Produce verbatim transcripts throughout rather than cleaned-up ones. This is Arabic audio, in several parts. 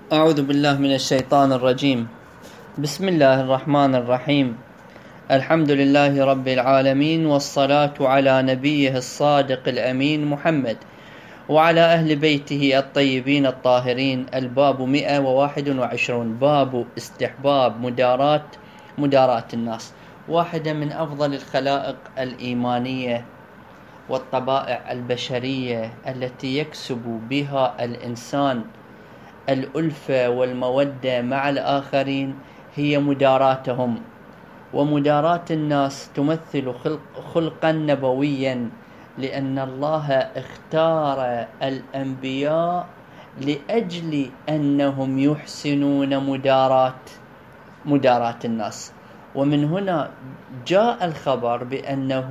أعوذ بالله من الشيطان الرجيم. بسم الله الرحمن الرحيم. الحمد لله رب العالمين، والصلاة على نبيه الصادق الأمين محمد وعلى أهل بيته الطيبين الطاهرين. الباب مئة وواحد وعشرون، باب استحباب مداراة مداراة الناس. واحدة من أفضل الخلائق الإيمانية والطبائع البشرية التي يكسب بها الإنسان الألفة والمودة مع الآخرين هي مداراتهم. ومداراة الناس تمثل خلق خلقا نبويا، لأن الله اختار الأنبياء لأجل أنهم يحسنون مداراة مداراة الناس. ومن هنا جاء الخبر بأنه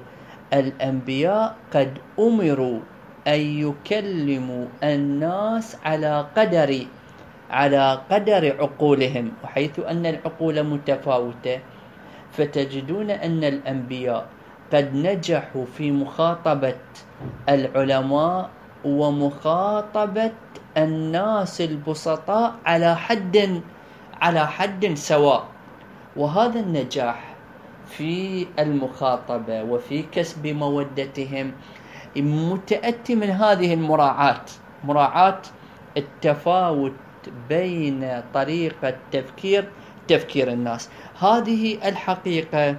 الأنبياء قد أمروا أن يكلموا الناس على قدر على قدر عقولهم، وحيث أن العقول متفاوتة، فتجدون أن الأنبياء قد نجحوا في مخاطبة العلماء ومخاطبة الناس البسطاء على حد على حد سواء. وهذا النجاح في المخاطبة وفي كسب مودتهم متأتي من هذه المراعاة، مراعاة التفاوت بين طريقة تفكير تفكير الناس. هذه الحقيقة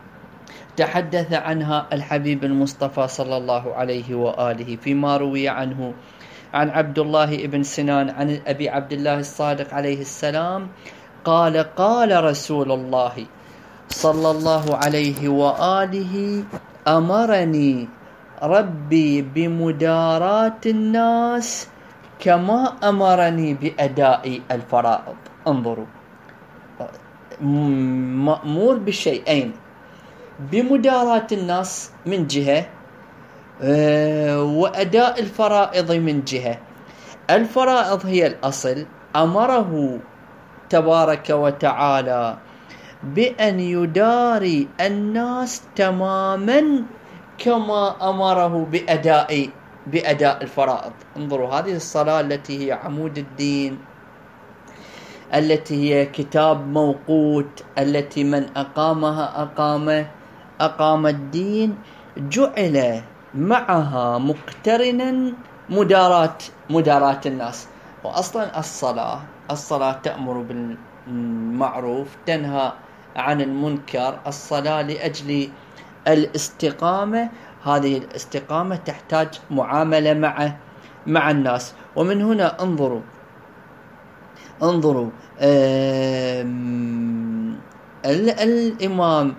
تحدث عنها الحبيب المصطفى صلى الله عليه وآله فيما روي عنه عن عبد الله بن سنان عن أبي عبد الله الصادق عليه السلام قال: قال رسول الله صلى الله عليه وآله: أمرني ربي بمداراة الناس كما أمرني بأداء الفرائض. انظروا، مأمور بالشيئين، بمداراة الناس من جهة، وأداء الفرائض من جهة. الفرائض هي الأصل، أمره تبارك وتعالى بأن يداري الناس تماما كما أمره بأداء بأداء الفرائض. انظروا، هذه الصلاة التي هي عمود الدين، التي هي كتاب موقوت، التي من أقامها أقام أقام الدين، جعل معها مقترنا مداراة مداراة الناس. وأصلا الصلاة الصلاة تأمر بالمعروف، تنهى عن المنكر. الصلاة لأجل الاستقامة، هذه الاستقامة تحتاج معاملة مع مع الناس. ومن هنا انظروا انظروا الإمام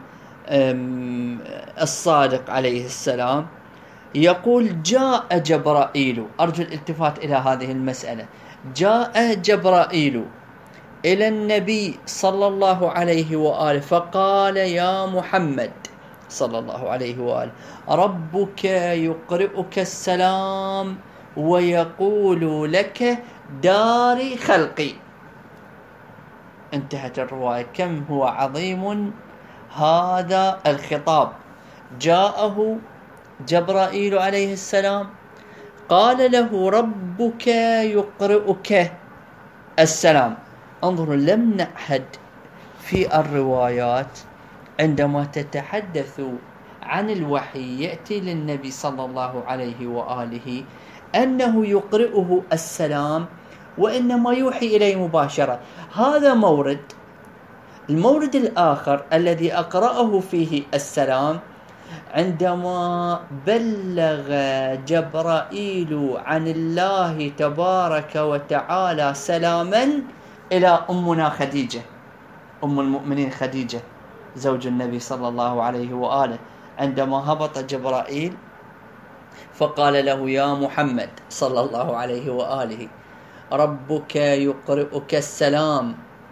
الصادق عليه السلام يقول: جاء جبرائيل. أرجو الالتفات إلى هذه المسألة. جاء جبرائيل إلى النبي صلى الله عليه وآله فقال: يا محمد صلى الله عليه وآله، ربك يقرئك السلام ويقول لك: داري خلقي. انتهت الرواية. كم هو عظيم هذا الخطاب! جاءه جبرائيل عليه السلام، قال له: ربك يقرئك السلام. انظروا، لم نعهد في الروايات عندما تتحدث عن الوحي يأتي للنبي صلى الله عليه وآله أنه يقرئه السلام، وإنما يوحي إليه مباشرة. هذا مورد. المورد الآخر الذي أقرأه فيه السلام عندما بلغ جبرائيل عن الله تبارك وتعالى سلاما إلى أمنا خديجة، أم المؤمنين خديجة زوج النبي صلى الله عليه وآله. عندما هبط جبرائيل فقال له: يا محمد صلى الله عليه وآله، ربك يقرئك السلام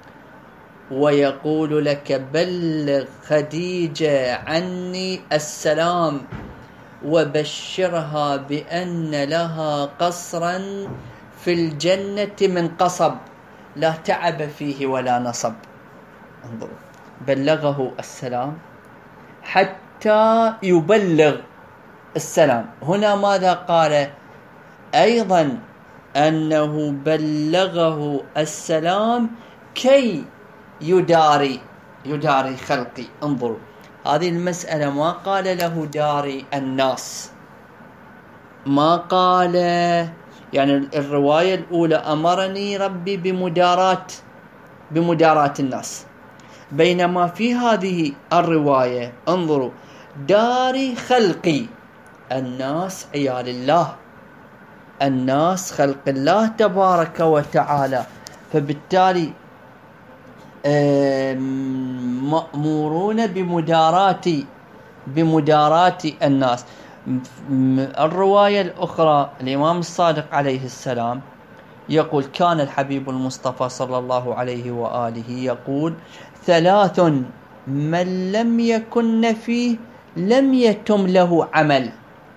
ويقول لك: بلغ خديجة عني السلام، وبشرها بأن لها قصرا في الجنة من قصب لا تعب فيه ولا نصب. انظروا، بلغه السلام حتى يبلغ السلام. هنا ماذا قال؟ أيضا أنه بلغه السلام كي يداري يداري خلقي. انظروا هذه المسألة، ما قال له داري الناس، ما قال، يعني الرواية الأولى أمرني ربي بمداراة بمداراة الناس، بينما في هذه الرواية انظروا داري خلقي، الناس عيال الله، الناس خلق الله تبارك وتعالى، فبالتالي مأمورون بمداراة بمداراة الناس. الرواية الأخرى الإمام الصادق عليه السلام يقول كان الحبيب المصطفى صلى الله عليه وآله يقول ثلاث من لم يكن فيه لم يتم له عمل: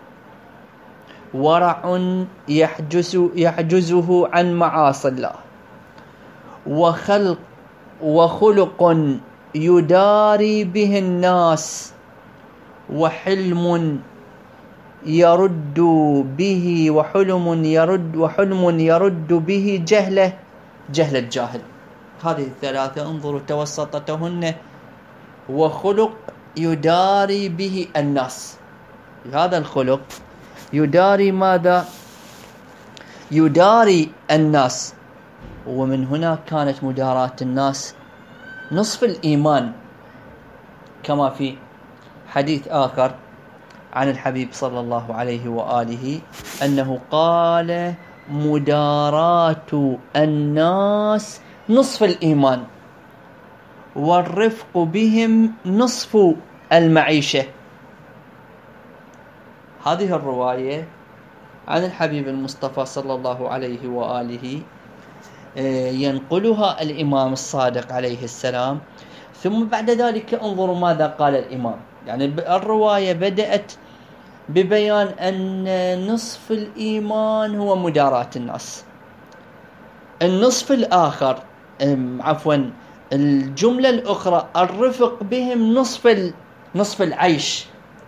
ورع يحجز يحجزه عن معاصي الله، وخلق وخلق يداري به الناس، وحلم يرد به وحلم يرد وحلم يرد به جهله جهل الجاهل. هذه الثلاثة انظروا توسطتهن: وخلق يداري به الناس. هذا الخلق يداري ماذا؟ يداري الناس، ومن هنا كانت مداراة الناس نصف الإيمان، كما في حديث آخر عن الحبيب صلى الله عليه وآله أنه قال مداراة الناس نصف الإيمان، والرفق بهم نصف المعيشة. هذه الرواية عن الحبيب المصطفى صلى الله عليه وآله ينقلها الإمام الصادق عليه السلام، ثم بعد ذلك انظروا ماذا قال الإمام. يعني الرواية بدأت ببيان أن نصف الإيمان هو مداراة الناس، النصف الآخر عفوا الجملة الأخرى الرفق بهم نصف نصف العيش،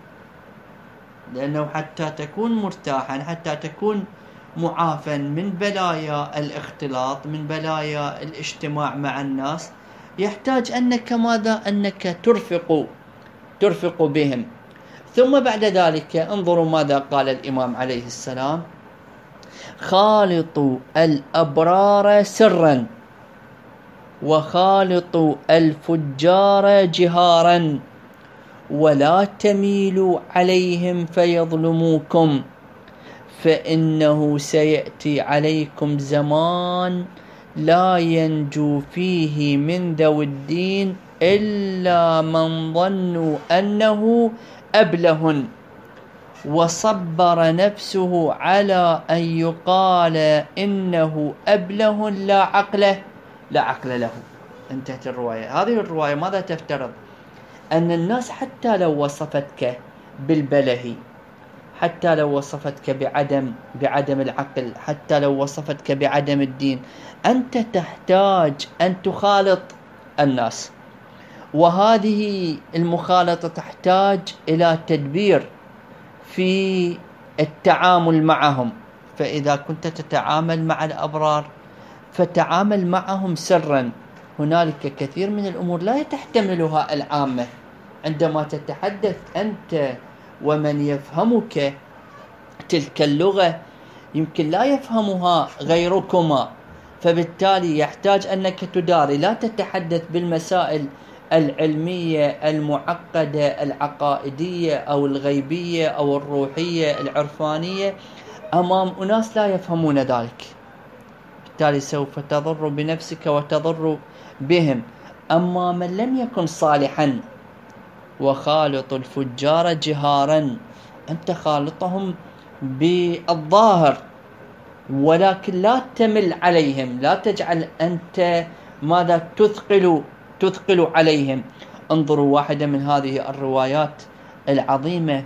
لأنه حتى تكون مرتاحا، حتى تكون معافا من بلايا الاختلاط، من بلايا الاجتماع مع الناس، يحتاج أنك ماذا؟ أنك ترفق ترفق بهم. ثم بعد ذلك انظروا ماذا قال الإمام عليه السلام: خالطوا الأبرار سرا، وخالطوا الفجار جهارا، ولا تميلوا عليهم فيظلموكم، فإنه سيأتي عليكم زمان لا ينجو فيه من ذوي الدين إلا من ظنوا أنه أبله، وصبر نفسه على أن يقال إنه أبله لا عقله لا عقل له. انتهت الرواية. هذه الرواية ماذا تفترض؟ أن الناس حتى لو وصفتك بالبله، حتى لو وصفتك بعدم بعدم العقل، حتى لو وصفتك بعدم الدين، أنت تحتاج أن تخالط الناس، وهذه المخالطة تحتاج إلى تدبير في التعامل معهم. فإذا كنت تتعامل مع الأبرار فتعامل معهم سرا. هنالك كثير من الأمور لا تحتملها العامة، عندما تتحدث أنت ومن يفهمك تلك اللغة يمكن لا يفهمها غيركما، فبالتالي يحتاج أنك تداري، لا تتحدث بالمسائل العلمية المعقدة العقائدية أو الغيبية أو الروحية العرفانية أمام أناس لا يفهمون ذلك، بالتالي سوف تضر بنفسك وتضر بهم. أما من لم يكن صالحا: وخالط الفجار جهارا، أنت خالطهم بالظاهر ولكن لا تمل عليهم، لا تجعل أنت ماذا تثقل تثقل عليهم. انظروا واحدة من هذه الروايات العظيمة،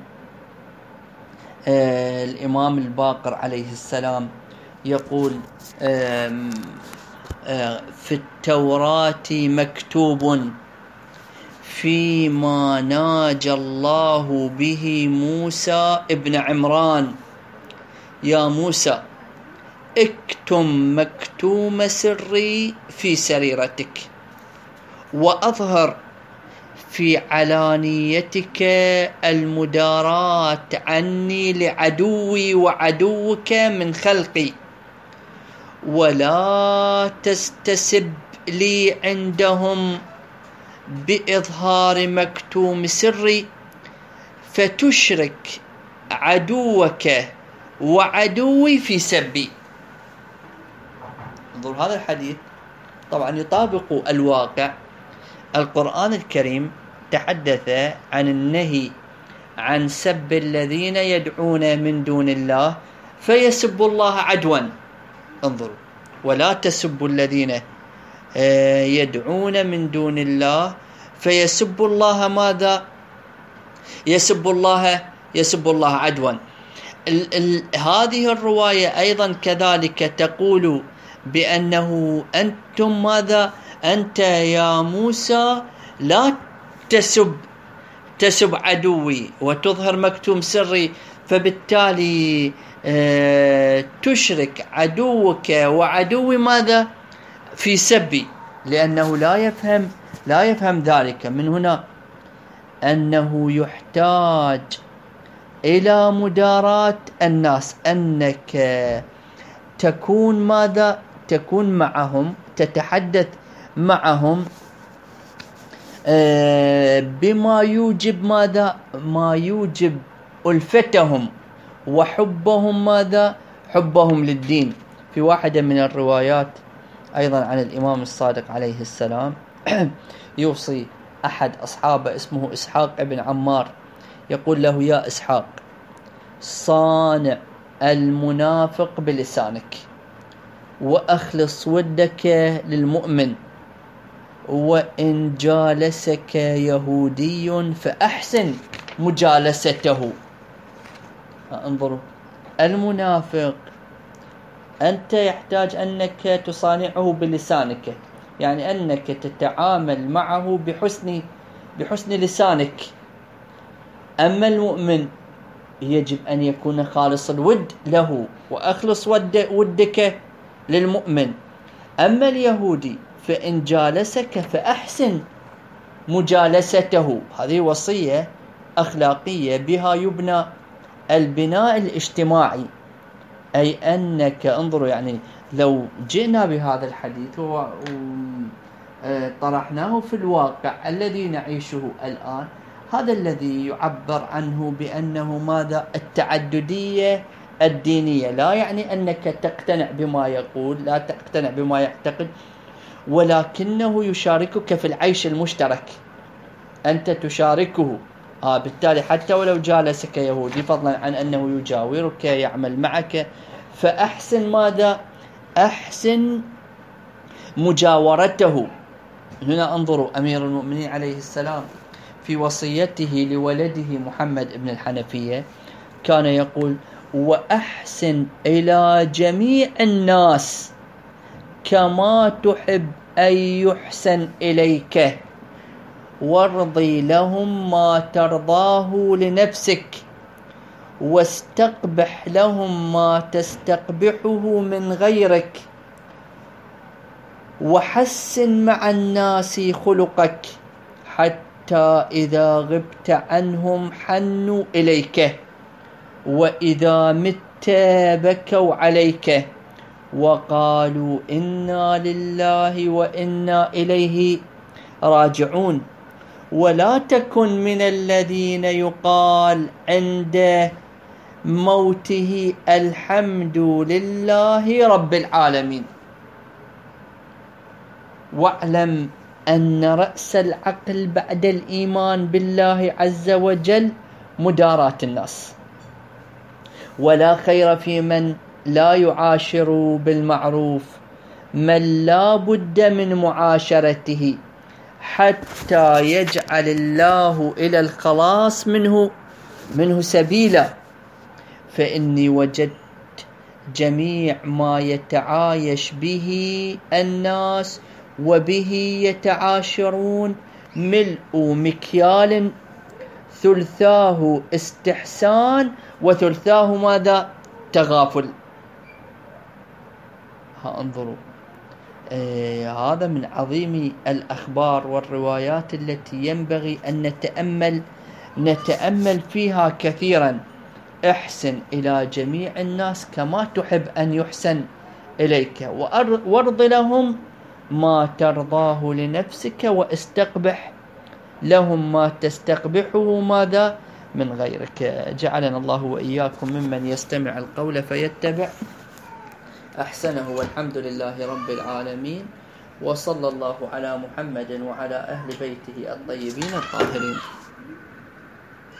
آه الإمام الباقر عليه السلام يقول آه آه في التوراة مكتوب فيما ناجى الله به موسى ابن عمران: يا موسى اكتم مكتوم سري في سريرتك، وأظهر في علانيتك المداراة عني لعدوي وعدوك من خلقي، ولا تستسب لي عندهم بإظهار مكتوم سري فتشرك عدوك وعدوي في سبي. انظر، هذا الحديث طبعا يطابق الواقع. القرآن الكريم تحدث عن النهي عن سب الذين يدعون من دون الله فيسبوا الله عدوا. انظروا، ولا تسبوا الذين يدعون من دون الله فيسبوا الله ماذا؟ يسب الله يسب الله عدوا. ال ال هذه الرواية أيضا كذلك تقول بأنه أنتم ماذا؟ أنت يا موسى لا تسب تسب عدوي وتظهر مكتوم سري، فبالتالي آه تشرك عدوك وعدوي ماذا؟ في سبي، لأنه لا يفهم لا يفهم ذلك. من هنا أنه يحتاج إلى مداراة الناس، أنك تكون ماذا؟ تكون معهم، تتحدث معهم بما يوجب ماذا؟ ما يوجب ألفتهم وحبهم ماذا؟ حبهم للدين. في واحدة من الروايات أيضا عن الإمام الصادق عليه السلام يوصي أحد أصحابه اسمه إسحاق بن عمار، يقول له: يا إسحاق، صانع المنافق بلسانك، وأخلص ودك للمؤمن، وإن جالسك يهودي فأحسن مجالسته. انظروا، المنافق أنت يحتاج أنك تصانعه بلسانك، يعني أنك تتعامل معه بحسن بحسن لسانك. أما المؤمن يجب أن يكون خالص الود له، وأخلص ود ودك للمؤمن. أما اليهودي فإن جالسك فأحسن مجالسته. هذه وصية أخلاقية بها يبنى البناء الاجتماعي، أي أنك انظروا، يعني لو جئنا بهذا الحديث وطرحناه في الواقع الذي نعيشه الآن، هذا الذي يعبر عنه بأنه ماذا؟ التعددية الدينية. لا يعني أنك تقتنع بما يقول، لا تقتنع بما يعتقد، ولكنه يشاركك في العيش المشترك، أنت تشاركه. آه بالتالي حتى ولو جالسك يهودي، فضلا عن أنه يجاورك يعمل معك، فأحسن ماذا؟ أحسن مجاورته. هنا انظروا، أمير المؤمنين عليه السلام في وصيته لولده محمد بن الحنفية كان يقول: وأحسن إلى جميع الناس كما تحب أن يحسن إليك، وارضي لهم ما ترضاه لنفسك، واستقبح لهم ما تستقبحه من غيرك، وحسن مع الناس خلقك، حتى إذا غبت عنهم حنوا إليك، وإذا مت بكوا عليك، وقالوا إنا لله وإنا إليه راجعون. ولا تكن من الذين يقال عند موته الحمد لله رب العالمين. واعلم أن رأس العقل بعد الإيمان بالله عز وجل مداراة الناس، ولا خير في من لا يعاشر بالمعروف من لا بد من معاشرته حتى يجعل الله إلى الخلاص منه منه سبيلا. فإني وجدت جميع ما يتعايش به الناس وبه يتعاشرون ملء مكيال ثلثاه استحسان وثلثاه ماذا؟ تغافل. ها انظروا، آه هذا من عظيم الأخبار والروايات التي ينبغي أن نتأمل نتأمل فيها كثيرا. احسن إلى جميع الناس كما تحب أن يحسن إليك، وارض لهم ما ترضاه لنفسك، واستقبح لهم ما تستقبحه ماذا من غيرك. جعلنا الله وإياكم ممن يستمع القول فيتبع أحسنه، والحمد لله رب العالمين، وصلى الله على محمد وعلى أهل بيته الطيبين الطاهرين.